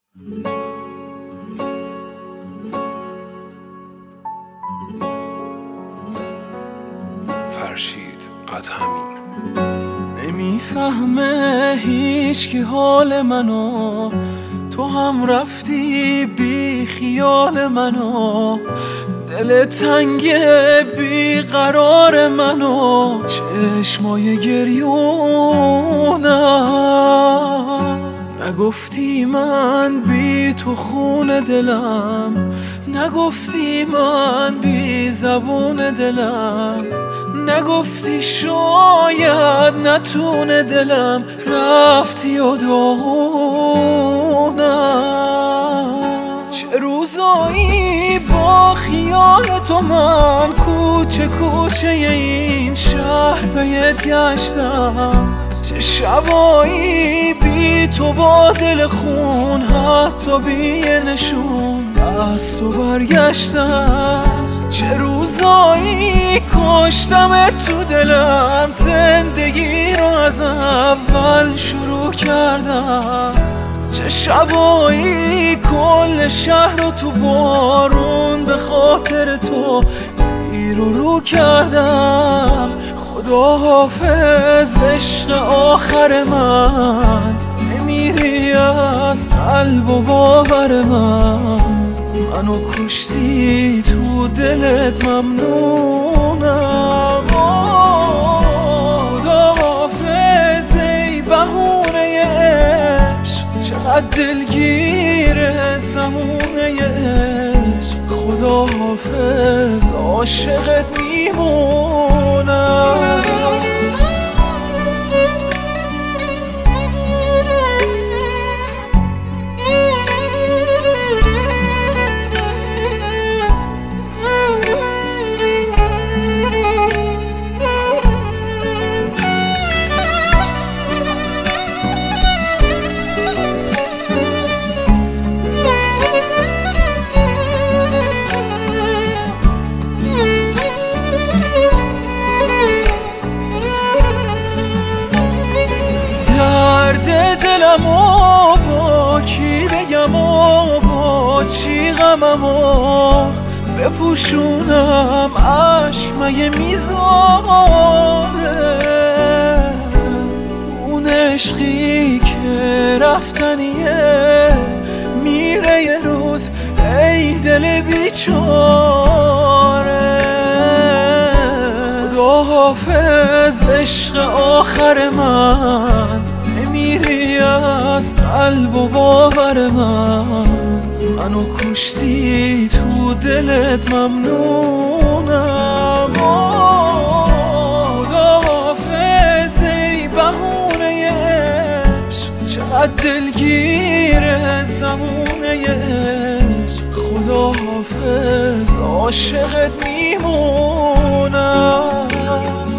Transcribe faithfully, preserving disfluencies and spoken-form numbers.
فرشید ادهمی. نمیفهمه هیچ کی حال منو، تو هم رفتی بی خیال منو. دل تنگ بی قرار منو، چشمای گریونم. نگفتی من بی تو خون دلم، نگفتی من بی زبون دلم، نگفتی شاید نتونه دلم، رفتی و داغونم. چه روزایی با خیال تو من کوچه کوچه این شهر بهت گشتم، چه شبایی بی تو با دل خون، حتی بی نشون از تو برگشتم. چه روزایی کشتم تو دلم، زندگی رو از اول شروع کردم. چه شبایی کل شهر رو تو بارون به خاطر تو زیر و رو کردم. خدا حافظ عشق آخر من، نمیری از قلب و باور من. منو کشتی تو دلت ممنونم. خدا حافظ ای بهونه عشق، چقدر دلگیره زمونه عشق. خدا حافظ عاشقت میمونم. دلم و با کی بگم و با چی غمم و بپوشونم، عشق مگه میذاره؟ اون عشقی که رفتنیه میره یه روز، ای دل بیچاره. خدا حافظ عشق آخر من، نمیری از قلب و باور من. منو کشتی تو دلت ممنونم. خدا حافظ ای بهونه عشق، چقدر دلگیره زمونه عشق. خدا حافظ عاشقت میمونم.